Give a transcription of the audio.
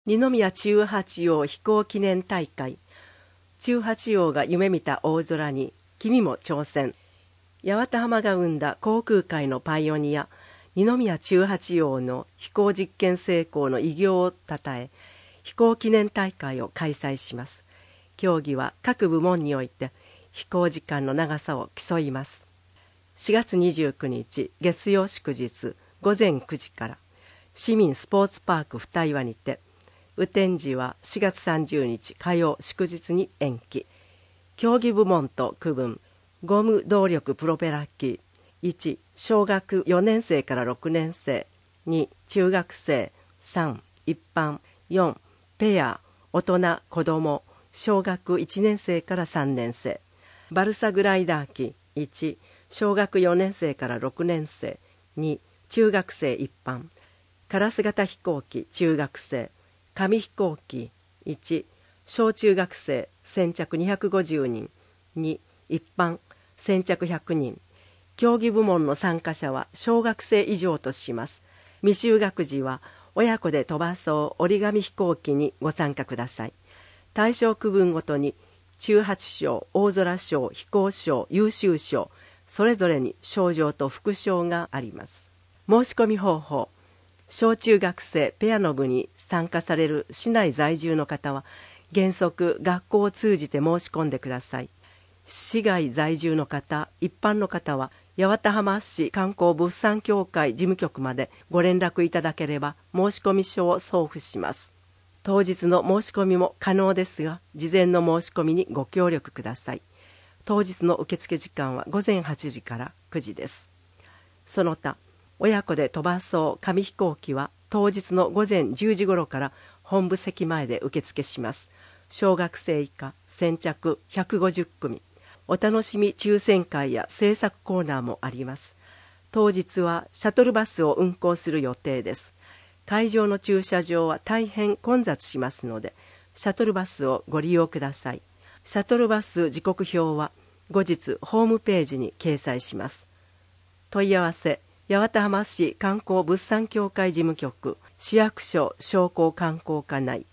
二宮中八陽飛行記念大会。中八陽が夢見た大空に君も挑戦。八幡浜が生んだ航空界のパイオニア、二宮中八陽の飛行実験成功の偉業をたたえ、飛行記念大会を開催します。競技は各部門において飛行時間の長さを競います。4月29日月曜祝日午前9時から市民スポーツパーク二岩にて、雨天時は4月30日火曜祝日に延期。競技部門と区分。ゴム動力プロペラ機。1、小学4年生から6年生。2、中学生。3、一般。4、ペア、大人、子供、小学1年生から3年生。バルサグライダー機。1、小学4年生から6年生。2、中学生一般。カラス型飛行機中学生。紙飛行機。1、小中学生先着250人。2、一般先着100人。競技部門の参加者は小学生以上とします。未就学児は親子で飛ばそう折り紙飛行機にご参加ください。対象区分ごとに中八賞、大空賞、飛行賞、優秀賞、それぞれに賞状と副賞があります。申し込み方法。小中学生ペアの部に参加される市内在住の方は原則学校を通じて申し込んでください。市外在住の方、一般の方は八幡浜市観光物産協会事務局までご連絡いただければ申込書を送付します。当日の申し込みも可能ですが、事前の申し込みにご協力ください。当日の受付時間は午前8時から9時です。その他、親子で飛ばそう紙飛行機は当日の午前10時頃から本部席前で受付します。小学生以下先着150組。お楽しみ抽選会や制作コーナーもあります。当日はシャトルバスを運行する予定です。会場の駐車場は大変混雑しますので、シャトルバスをご利用ください。シャトルバス時刻表は後日ホームページに掲載します。問い合わせ、八幡浜市観光物産協会事務局、市役所商工観光課内